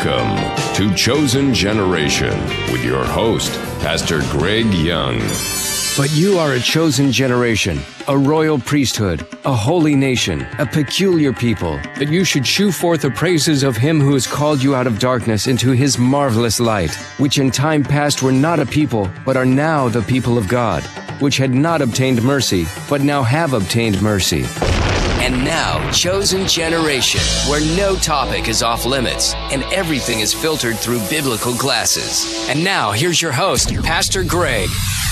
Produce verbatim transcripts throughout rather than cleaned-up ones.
Welcome to Chosen Generation with your host, Pastor Greg Young. But you are a chosen generation, a royal priesthood, a holy nation, a peculiar people, that you should shew forth the praises of him who has called you out of darkness into his marvelous light, which in time past were not a people, but are now the people of God, which had not obtained mercy, but now have obtained mercy. And now, Chosen Generation, where no topic is off limits and everything is filtered through biblical glasses. And now, here's your host, Pastor Greg.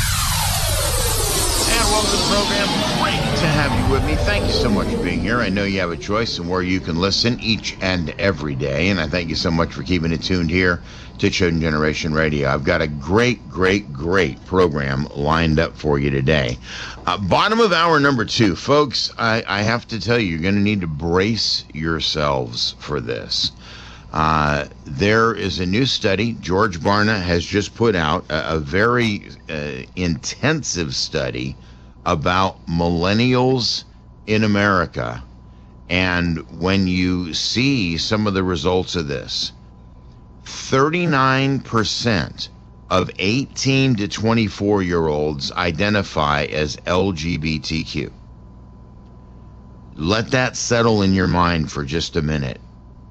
And welcome to the program. Great to have you with me. Thank you so much for being here. I know you have a choice in where you can listen each and every day, and I thank you so much for keeping it tuned here to Chosen Generation Radio. I've got a great, great, great program lined up for you today. Uh, bottom of hour number two. Folks, I, I have to tell you, you're going to need to brace yourselves for this. Uh, there is a new study. George Barna has just put out a, a very uh, intensive study about millennials in America. And when you see some of the results of this, thirty-nine percent of eighteen to twenty-four year olds identify as L G B T Q. Let that settle in your mind for just a minute.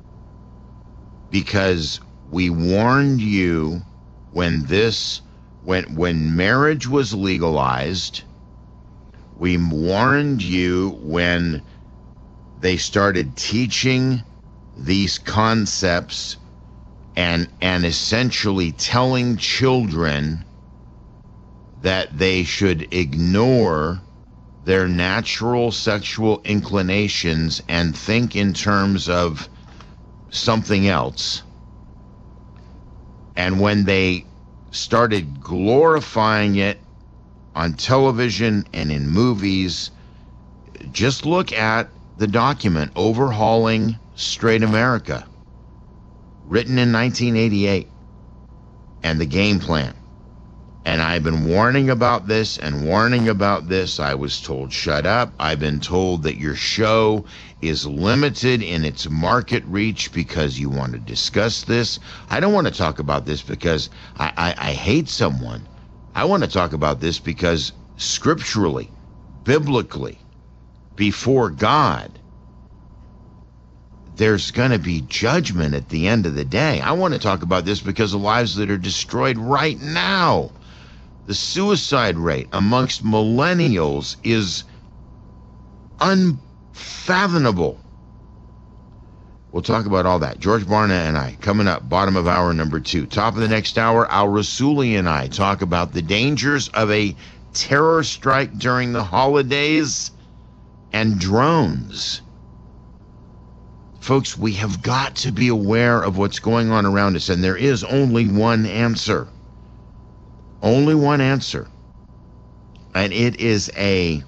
Because we warned you when this, when when marriage was legalized, we warned you when they started teaching these concepts and and essentially telling children that they should ignore their natural sexual inclinations and think in terms of something else. And when they started glorifying it on television and in movies, just look at the document Overhauling Straight America, written in nineteen eighty-eight, and the game plan. And I've been warning about this and warning about this. I was told, shut up. I've been told that your show is limited in its market reach because you want to discuss this. I don't want to talk about this because I, I, I hate someone. I want to talk about this because scripturally, biblically, before God, there's going to be judgment at the end of the day. I want to talk about this because of lives that are destroyed right now. The suicide rate amongst millennials is unfathomable. We'll talk about all that. George Barna and I, coming up, bottom of hour number two. Top of the next hour, Al Rasuli and I talk about the dangers of a terror strike during the holidays and drones. Folks, we have got to be aware of what's going on around us, and there is only one answer. Only one answer. And it is a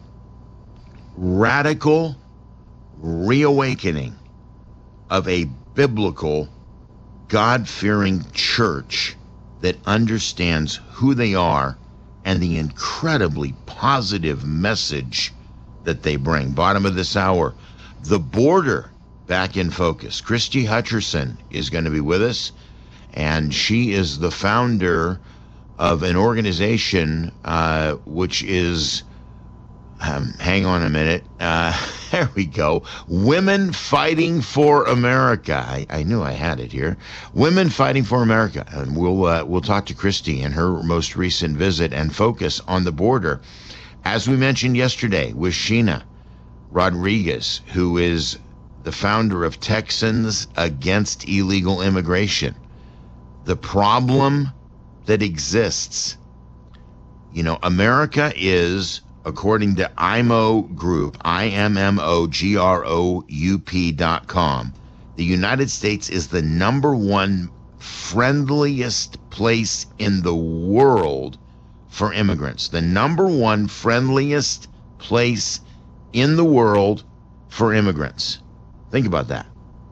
radical reawakening of a biblical, God-fearing church that understands who they are and the incredibly positive message that they bring. Bottom of this hour, the border back in focus. Christy Hutcherson is going to be with us, and she is the founder of an organization uh, which is, um, hang on a minute, uh, there we go, Women Fighting for America. I, I knew I had it here. Women Fighting for America. And we'll uh, we'll talk to Christy in her most recent visit and focus on the border. As we mentioned yesterday with Sheena Rodriguez, who is the founder of Texans Against Illegal Immigration. The problem that exists, you know, America is, according to I M O Group, I M M O G R O U P dot com, the United States is the number one friendliest place in the world for immigrants. The number one friendliest place in the world for immigrants. Think about that.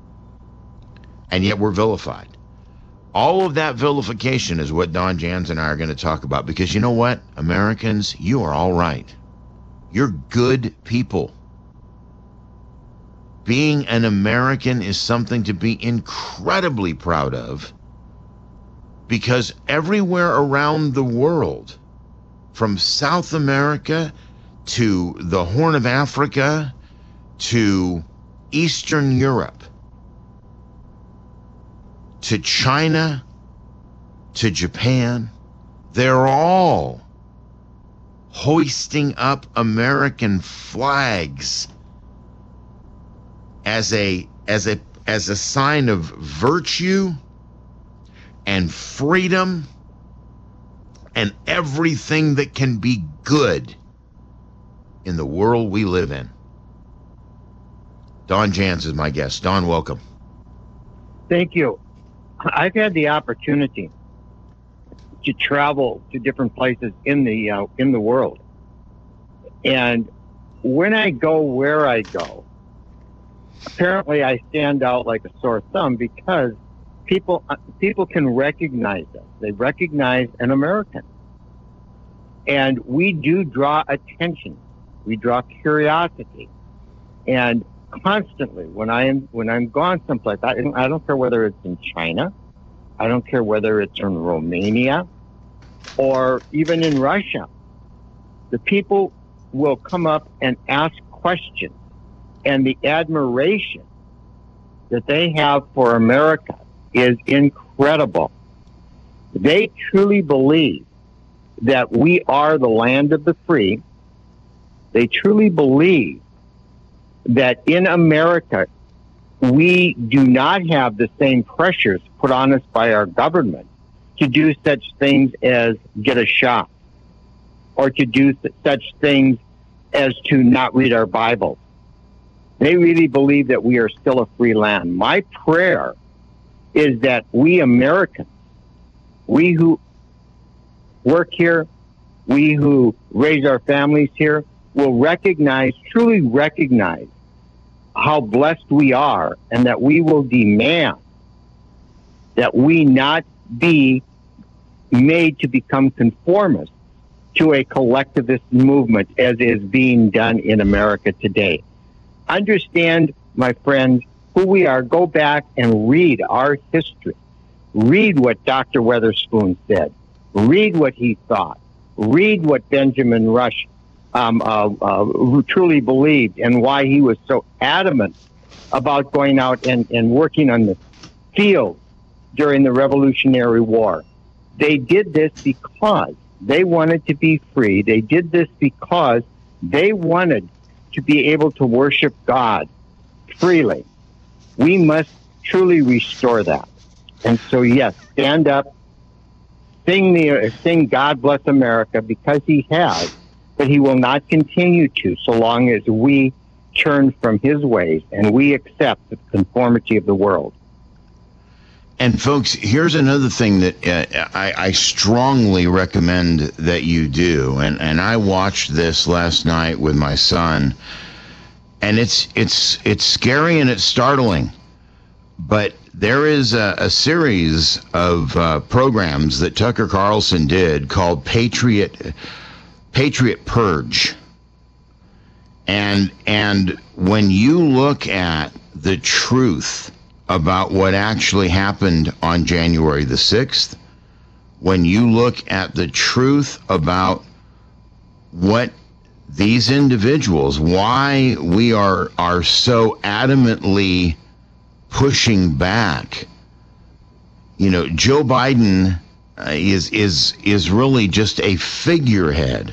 And yet we're vilified. All of that vilification is what Don Jans and I are going to talk about, because you know what? Americans, you are all right. You're good people. being an American is something to be incredibly proud of, because everywhere around the world, from South America to the Horn of Africa to Eastern Europe to China to Japan, they're all hoisting up American flags as a as a as a sign of virtue and freedom and everything that can be good in the world we live in. Don Jans is my guest. Don, welcome. Thank you. I've had the opportunity to travel to different places in the uh, in the world, and when I go where I go, apparently I stand out like a sore thumb because people people can recognize us. They recognize an American, and we do draw attention. We draw curiosity, and constantly when I am when I'm gone someplace, I, I don't care whether it's in China, I don't care whether it's in Romania, or even in Russia, the people will come up and ask questions, and the admiration that they have for America is incredible. They truly believe that we are the land of the free. They truly believe that in America, we do not have the same pressures put on us by our government to do such things as get a shot or to do such things as to not read our Bible. They really believe that we are still a free land. My prayer is that we Americans, we who work here, we who raise our families here, will recognize, truly recognize how blessed we are, and that we will demand that we not be made to become conformists to a collectivist movement as is being done in America today. Understand, my friends, who we are. Go back and read our history. Read what Doctor Weatherspoon said. Read what he thought. Read what Benjamin Rush Um, uh, uh, who truly believed, and why he was so adamant about going out and, and working on the field during the Revolutionary War. They did this because they wanted to be free. They did this because they wanted to be able to worship God freely. We must truly restore that. And so, yes, stand up, sing the sing "God Bless America," because He has. But He will not continue to so long as we turn from His ways and we accept the conformity of the world. And folks, here's another thing that uh, I, I strongly recommend that you do. And, and I watched this last night with my son, and it's it's it's scary and it's startling. But there is a, a series of uh, programs that Tucker Carlson did called Patriot. Patriot Purge. And and when you look at the truth about what actually happened on January the sixth, when you look at the truth about what these individuals, why we are are so adamantly pushing back, you know, Joe Biden uh, is is is really just a figurehead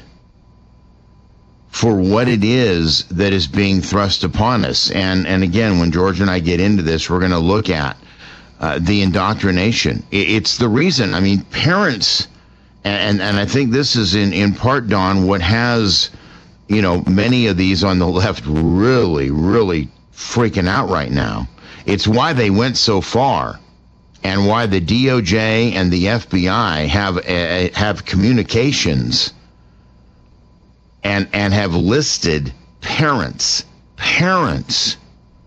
for what it is that is being thrust upon us. And and again, when George and I get into this, we're going to look at uh, the indoctrination. It, it's the reason, I mean, parents, and, and I think this is in, in part, Don, what has, you know, many of these on the left really, really freaking out right now. It's why they went so far, and why the D O J and the F B I have uh, have communications and and have listed parents, parents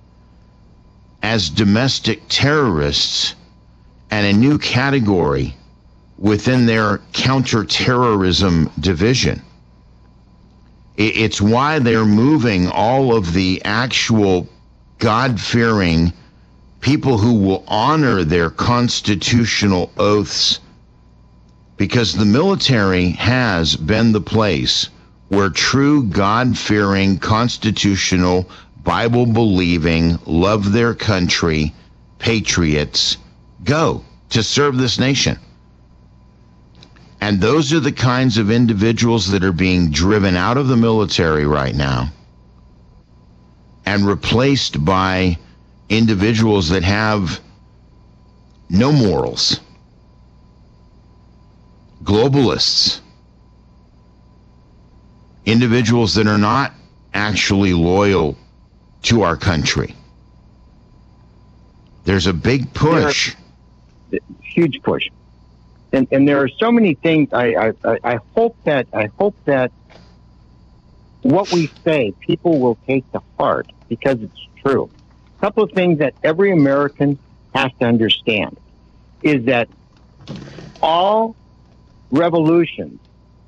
as domestic terrorists, and a new category within their counterterrorism division. It's why they're moving all of the actual God-fearing people who will honor their constitutional oaths, because the military has been the place where true God-fearing, constitutional, Bible-believing, love their country patriots go to serve this nation. And those are the kinds of individuals that are being driven out of the military right now and replaced by individuals that have no morals. Globalists. Individuals that are not actually loyal to our country. There's a big push. Huge push. And and there are so many things. I, I, I hope that I hope that what we say people will take to heart, because it's true. A couple of things that every American has to understand is that all revolutions,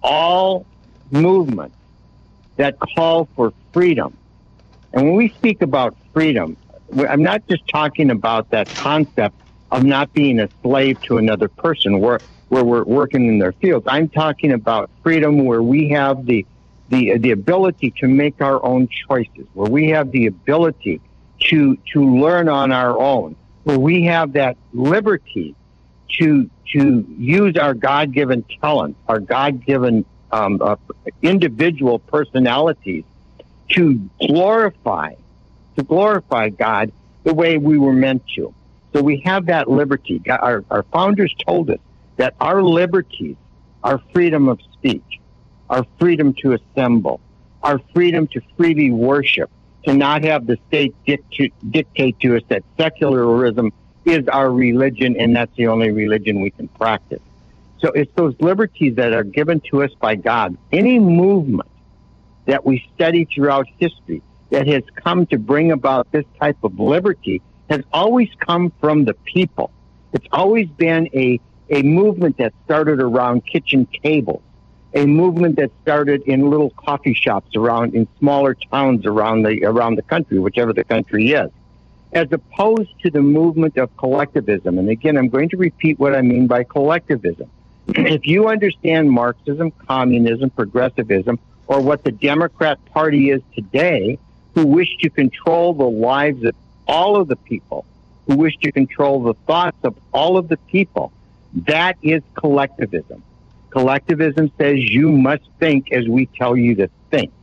all movements that call for freedom, and when we speak about freedom, I'm not just talking about that concept of not being a slave to another person where, where we're working in their fields. I'm talking about freedom where we have the, the, the ability to make our own choices, where we have the ability to, to learn on our own, where we have that liberty to, to use our God-given talents, our God-given um, uh, individual personalities to glorify, to glorify God the way we were meant to. So we have that liberty. Our, our founders told us that our liberties, our freedom of speech, our freedom to assemble, our freedom to freely worship, to not have the state dictate, dictate to us that secularism is our religion and that's the only religion we can practice. So it's those liberties that are given to us by God. Any movement that we study throughout history that has come to bring about this type of liberty has always come from the people. It's always been a, a movement that started around kitchen tables, a movement that started in little coffee shops around in smaller towns around the around the country, whichever the country is, as opposed to the movement of collectivism. And again, I'm going to repeat what I mean by collectivism. If you understand Marxism, communism, progressivism, or what the Democrat Party is today, who wish to control the lives of all of the people, who wish to control the thoughts of all of the people, that is collectivism. Collectivism says you must think as we tell you to think.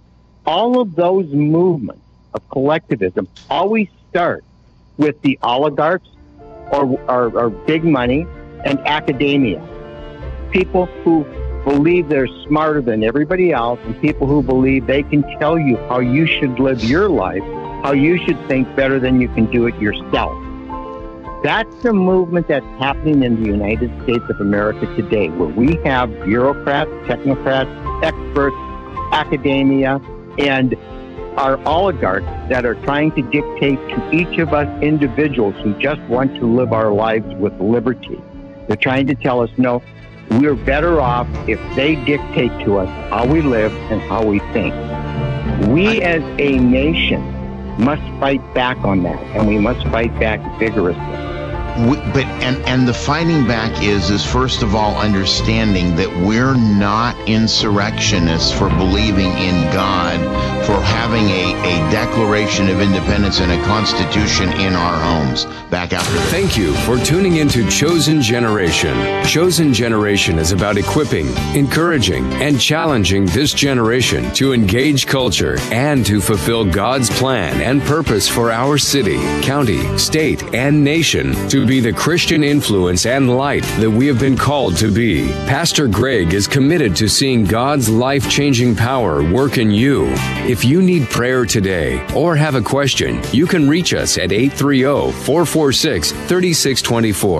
All of those movements of collectivism always start with the oligarchs or, or, or big money and academia. People who believe they're smarter than everybody else, and people who believe they can tell you how you should live your life, how you should think better than you can do it yourself. That's the movement that's happening in the United States of America today, where we have bureaucrats, technocrats, experts, academia, and our oligarchs that are trying to dictate to each of us individuals who just want to live our lives with liberty. They're trying to tell us, no, we're better off if they dictate to us how we live and how we think. We as a nation must fight back on that, and we must fight back vigorously. We, but and and the fighting back is is first of all understanding that we're not insurrectionists for believing in God, for having a, a Declaration of Independence and a Constitution in our homes. Back after this. Thank you for tuning into Chosen Generation. Chosen Generation is about equipping, encouraging, and challenging this generation to engage culture and to fulfill God's plan and purpose for our city, county, state, and nation to be the Christian influence and light that we have been called to be. Pastor Greg is committed to seeing God's life-changing power work in you. If you need prayer today or have a question, you can reach us at eight three zero, four four six, three six two four.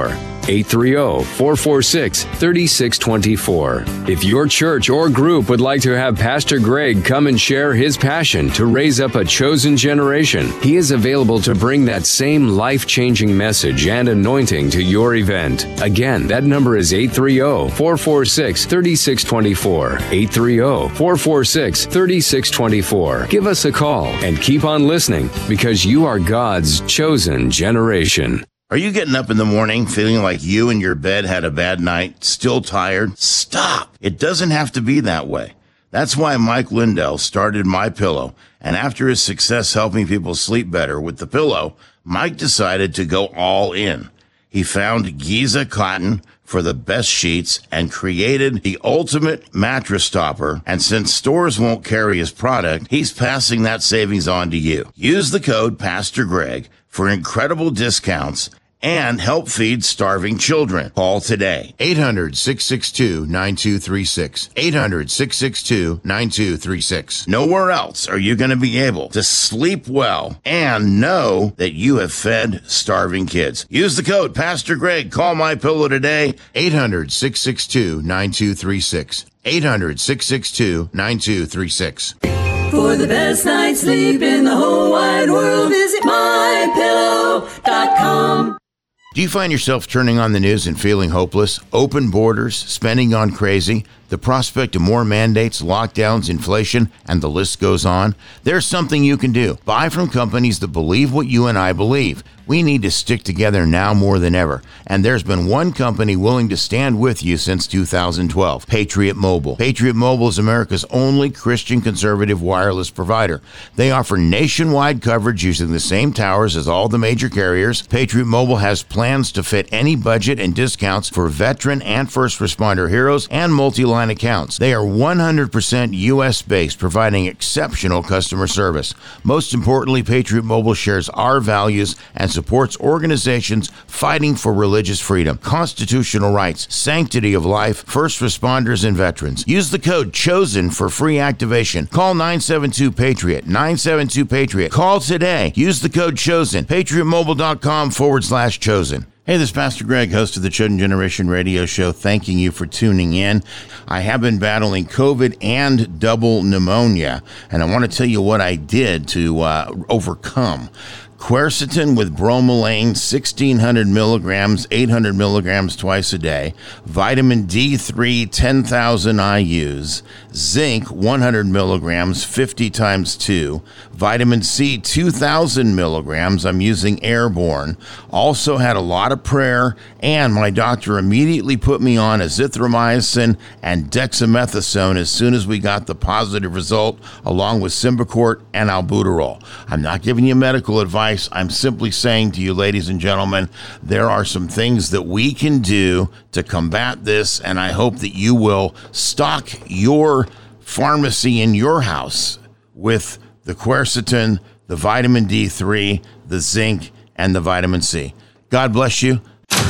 eight three zero, four four six, three six two four. If your church or group would like to have Pastor Greg come and share his passion to raise up a chosen generation, he is available to bring that same life-changing message and anointing to your event. Again, that number is eight three zero, four four six, three six two four. eight three zero, four four six, three six two four. Give us a call and keep on listening, because you are God's chosen generation. Are you getting up in the morning feeling like you and your bed had a bad night, still tired? Stop. It doesn't have to be that way. That's why Mike Lindell started MyPillow, and after his success helping people sleep better with the pillow, Mike decided to go all in. He found Giza cotton for the best sheets and created the ultimate mattress topper. And since stores won't carry his product, he's passing that savings on to you. Use the code Pastor Greg for incredible discounts and help feed starving children. Call today. eight hundred, six six two, nine two three six. eight hundred, six six two, nine two three six. Nowhere else are you going to be able to sleep well and know that you have fed starving kids. Use the code Pastor Greg. Call MyPillow today. eight hundred, six six two, nine two three six. eight hundred, six six two, nine two three six. For the best night's sleep in the whole wide world, visit my pillow dot com. Do you find yourself turning on the news and feeling hopeless? Open borders, spending gone crazy, the prospect of more mandates, lockdowns, inflation, and the list goes on? There's something you can do. Buy from companies that believe what you and I believe. We need to stick together now more than ever. And there's been one company willing to stand with you since two thousand twelve, Patriot Mobile. Patriot Mobile is America's only Christian conservative wireless provider. They offer nationwide coverage using the same towers as all the major carriers. Patriot Mobile has plans to fit any budget and discounts for veteran and first responder heroes and multi-line accounts. They are one hundred percent U S based, providing exceptional customer service. Most importantly, Patriot Mobile shares our values and supports organizations fighting for religious freedom, constitutional rights, sanctity of life, first responders, and veterans. Use the code CHOSEN for free activation. Call nine seven two PATRIOT, nine seven two PATRIOT. Call today. Use the code CHOSEN, patriotmobile.com forward slash chosen. Hey, this is Pastor Greg, host of the Chosen Generation radio show, thanking you for tuning in. I have been battling COVID and double pneumonia, and I want to tell you what I did to uh, overcome. Quercetin with bromelain, sixteen hundred milligrams, eight hundred milligrams twice a day. Vitamin D three, ten thousand I U's. Zinc, one hundred milligrams, fifty times two. Vitamin C, two thousand milligrams. I'm using Airborne. Also had a lot of prayer, and my doctor immediately put me on azithromycin and dexamethasone as soon as we got the positive result, along with Symbicort and albuterol. I'm not giving you medical advice. I'm simply saying to you, ladies and gentlemen, there are some things that we can do to combat this, and I hope that you will stock your pharmacy in your house with the quercetin, the vitamin D three, the zinc, and the vitamin C. God bless you.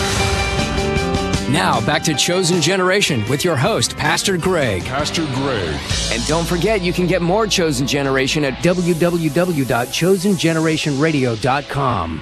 Now, back to Chosen Generation with your host, Pastor Greg. Pastor Greg. And don't forget, you can get more Chosen Generation at w w w dot chosen generation radio dot com.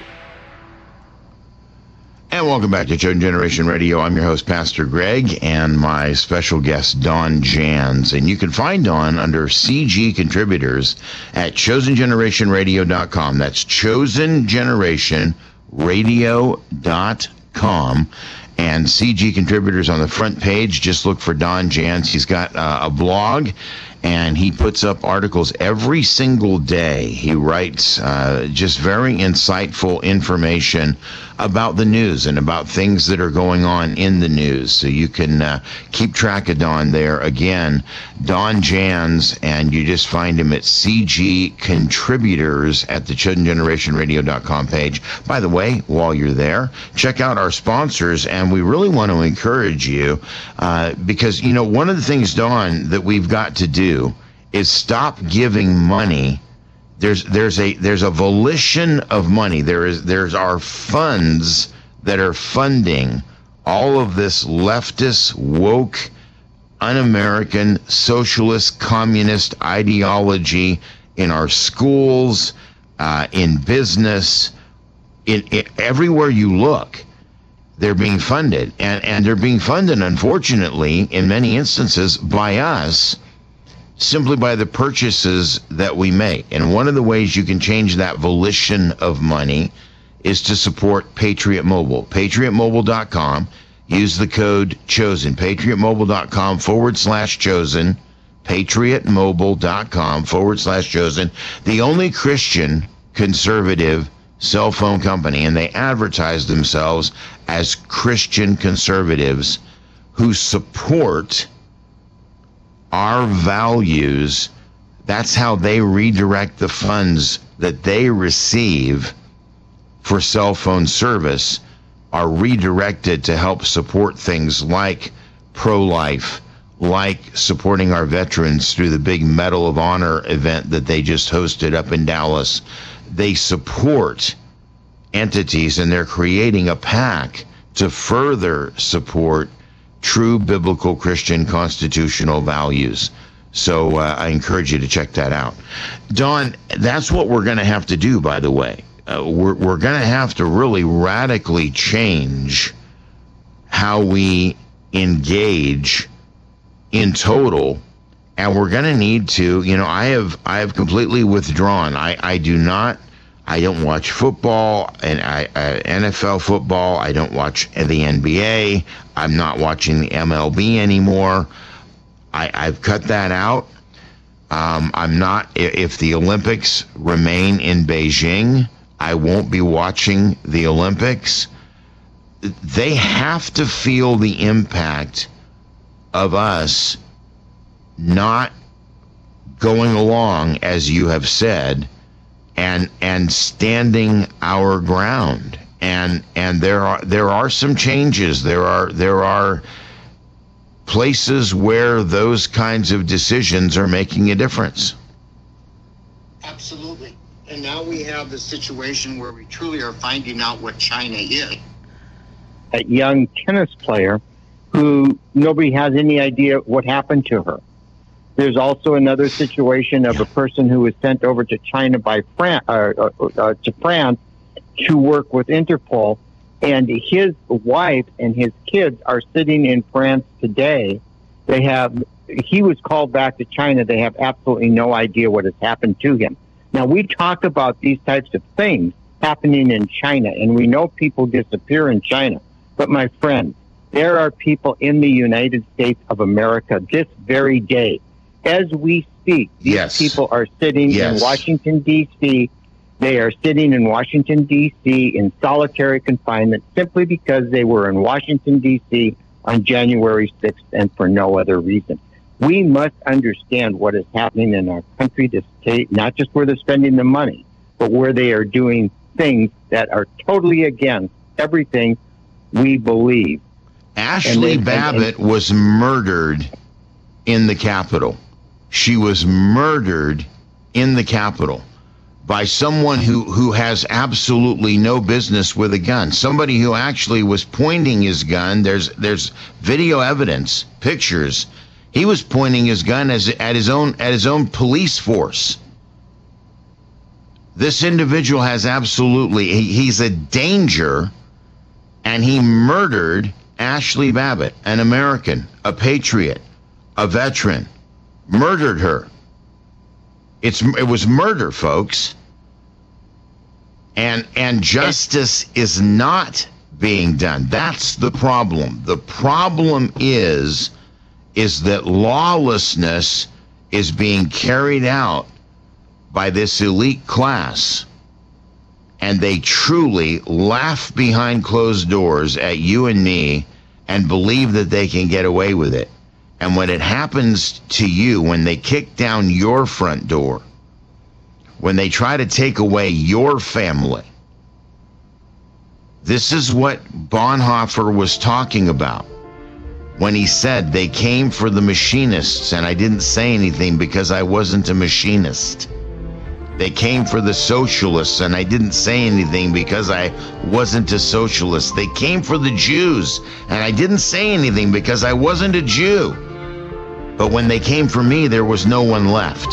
And welcome back to Chosen Generation Radio. I'm your host, Pastor Greg, and my special guest, Don Jans. And you can find Don under C G Contributors at chosen generation radio dot com. That's chosen generation radio dot com. And C G Contributors on the front page, just look for Don Jans. He's got uh, a blog, and he puts up articles every single day. He writes uh, just very insightful information about the news and about things that are going on in the news. So you can uh, keep track of Don there. Again, Don Jans, and you just find him at C G Contributors at the chosen generation radio dot com page. By the way, while you're there, check out our sponsors, and we really want to encourage you uh, because, you know, one of the things, Don, that we've got to do is stop giving money. There's there's a there's a volition of money. There is there's our funds that are funding all of this leftist, woke, un-American, socialist, communist ideology in our schools, uh, in business, in, in everywhere you look. they're being funded. And, and they're being funded, unfortunately, in many instances by us, simply by the purchases that we make. And one of the ways you can change that volition of money is to support Patriot Mobile. patriot mobile dot com. Use the code CHOSEN. patriot mobile dot com forward slash chosen. patriot mobile dot com forward slash chosen. The only Christian conservative cell phone company, and they advertise themselves as Christian conservatives who support our values. That's how they redirect the funds that they receive for cell phone service, are redirected to help support things like pro-life, like supporting our veterans through the big Medal of Honor event that they just hosted up in Dallas. They support entities, and they're creating a PAC to further support true biblical Christian constitutional values. So uh, I encourage you to check that out. Don, that's what we're going to have to do, by the way. Uh, we're we're going to have to really radically change how we engage in total, and we're going to need to, you know, I have I have completely withdrawn. I, I do not, I don't watch football, and I, I N F L football. I don't watch the N B A. I'm not watching the M L B anymore. I, I've cut that out. Um, I'm not, if the Olympics remain in Beijing, I won't be watching the Olympics. They have to feel the impact of us not going along, as you have said, and and standing our ground. And and there are there are some changes. There are there are places where those kinds of decisions are making a difference. Absolutely. And now we have the situation where we truly are finding out what China is. A young tennis player who nobody has any idea what happened to her. There's also another situation of a person who was sent over to China by France, uh, uh, uh, to France to work with Interpol, and his wife and his kids are sitting in France today. They have, he was called back to China. They have absolutely no idea what has happened to him. Now, we talk about these types of things happening in China, and we know people disappear in China. But my friend, there are people in the United States of America this very day. As we speak, these yes. people are sitting yes. in Washington, D C They are sitting in Washington, D C in solitary confinement simply because they were in Washington, D C on January sixth and for no other reason. We must understand what is happening in our country, this state, not just where they're spending the money, but where they are doing things that are totally against everything we believe. Ashley then, Babbitt and, and, was murdered in the Capitol. She was murdered in the Capitol by someone who, who has absolutely no business with a gun. Somebody who actually was pointing his gun. There's there's video evidence, pictures. He was pointing his gun as, at his own at his own police force. This individual has absolutely, he, he's a danger, and he murdered Ashley Babbitt, an American, a patriot, a veteran, murdered her. It's it was murder, folks. And and justice is not being done. That's the problem. The problem is is that lawlessness is being carried out by this elite class, and they truly laugh behind closed doors at you and me and believe that they can get away with it. And when it happens to you, when they kick down your front door, when they try to take away your family, this is what Bonhoeffer was talking about when he said they came for the machinists, and I didn't say anything because I wasn't a machinist. They came for the socialists, and I didn't say anything because I wasn't a socialist. They came for the Jews, and I didn't say anything because I wasn't a Jew. But when they came for me, there was no one left.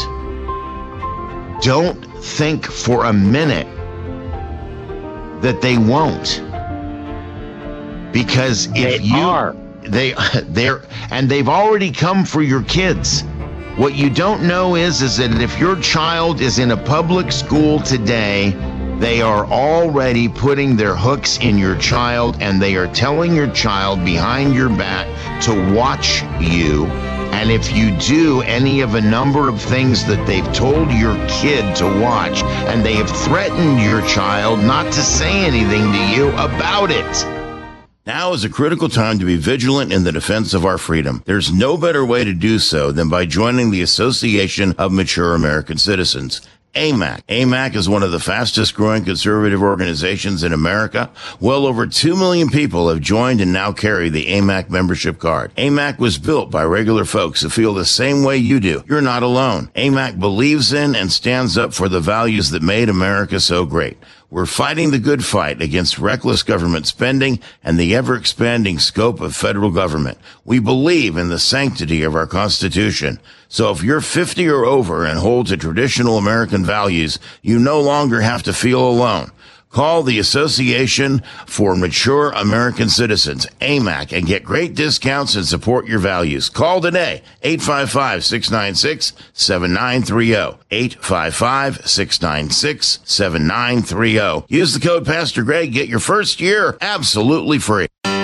Don't think for a minute that they won't. Because if They you are. they they're and they've already come for your kids. What you don't know is is that if your child is in a public school today, they are already putting their hooks in your child, and they are telling your child behind your back to watch you. And if you do any of a number of things that they've told your kid to watch, and they have threatened your child not to say anything to you about it. Now is a critical time to be vigilant in the defense of our freedom. There's no better way to do so than by joining the Association of Mature American Citizens. A M A C. A M A C is one of the fastest growing conservative organizations in America. Well over two million people have joined and now carry the A M A C membership card. A M A C was built by regular folks who feel the same way you do. You're not alone. A M A C believes in and stands up for the values that made America so great. We're fighting the good fight against reckless government spending and the ever-expanding scope of federal government. We believe in the sanctity of our Constitution. So if you're fifty or over and hold to traditional American values, you no longer have to feel alone. Call the Association for Mature American Citizens, A M A C, and get great discounts and support your values. Call today, eight five five, six nine six, seven nine three zero, eight five five, six nine six, seven nine three zero. Use the code Pastor Greg, get your first year absolutely free.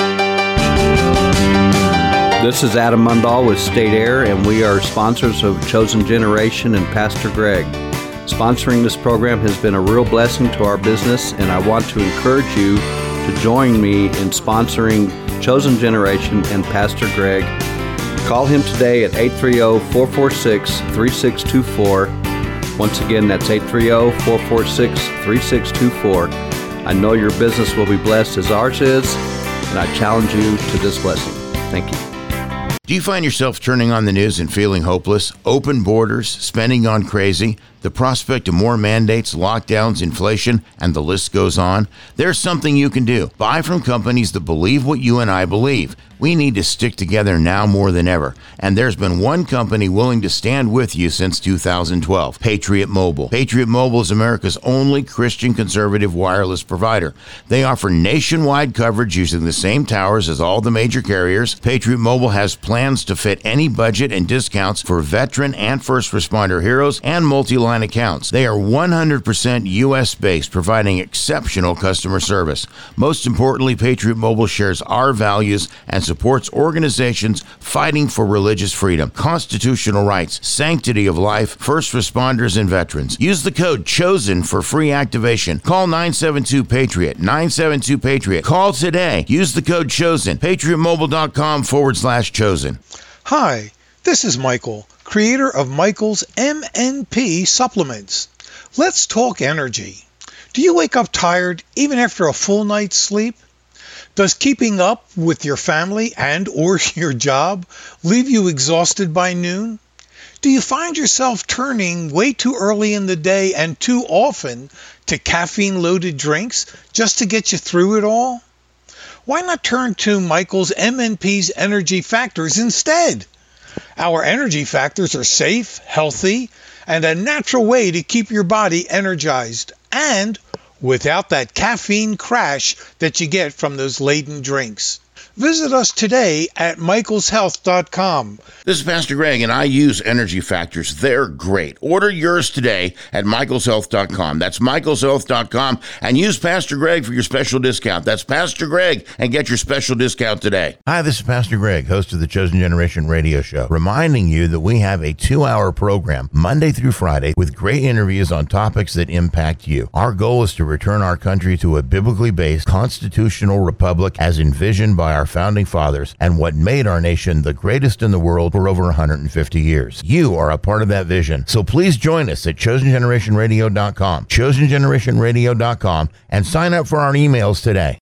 This is Adam Mundahl with State Air, and we are sponsors of Chosen Generation and Pastor Greg. Sponsoring this program has been a real blessing to our business, and I want to encourage you to join me in sponsoring Chosen Generation and Pastor Greg. Call him today at eight three zero, four four six, three six two four. Once again, that's eight three zero, four four six, three six two four. I know your business will be blessed as ours is, and I challenge you to this blessing. Thank you. Do you find yourself turning on the news and feeling hopeless? Open borders, spending gone crazy, the prospect of more mandates, lockdowns, inflation, and the list goes on? There's something you can do. Buy from companies that believe what you and I believe. We need to stick together now more than ever. And there's been one company willing to stand with you since two thousand twelve, Patriot Mobile. Patriot Mobile is America's only Christian conservative wireless provider. They offer nationwide coverage using the same towers as all the major carriers. Patriot Mobile has plans to fit any budget and discounts for veteran and first responder heroes and multi-line accounts. They are one hundred percent U S based, providing exceptional customer service. Most importantly, Patriot Mobile shares our values and supports organizations fighting for religious freedom, constitutional rights, sanctity of life, first responders, and veterans. Use the code CHOSEN for free activation. Call nine seven two PATRIOT, nine seven two PATRIOT. Call today. Use the code CHOSEN, patriotmobile.com forward slash chosen. Hi, this is Michael, creator of Michael's M N P supplements. Let's talk energy. Do you wake up tired even after a full night's sleep? Does keeping up with your family and or your job leave you exhausted by noon? Do you find yourself turning way too early in the day and too often to caffeine-loaded drinks just to get you through it all? Why not turn to Michael's M N P's Energy Factors instead? Our energy factors are safe, healthy, and a natural way to keep your body energized and without that caffeine crash that you get from those laden drinks. Visit us today at michaels health dot com. This is Pastor Greg, and I use Energy Factors. They're great. Order yours today at michaels health dot com. That's michaels health dot com, and use Pastor Greg for your special discount. That's Pastor Greg, and get your special discount today. Hi, this is Pastor Greg, host of the Chosen Generation radio show, reminding you that we have a two-hour program Monday through Friday with great interviews on topics that impact you. Our goal is to return our country to a biblically based constitutional republic as envisioned by our founding fathers and what made our nation the greatest in the world for over one hundred fifty years. You are a part of that vision. So please join us at chosen generation radio dot com, chosen generation radio dot com, and sign up for our emails today.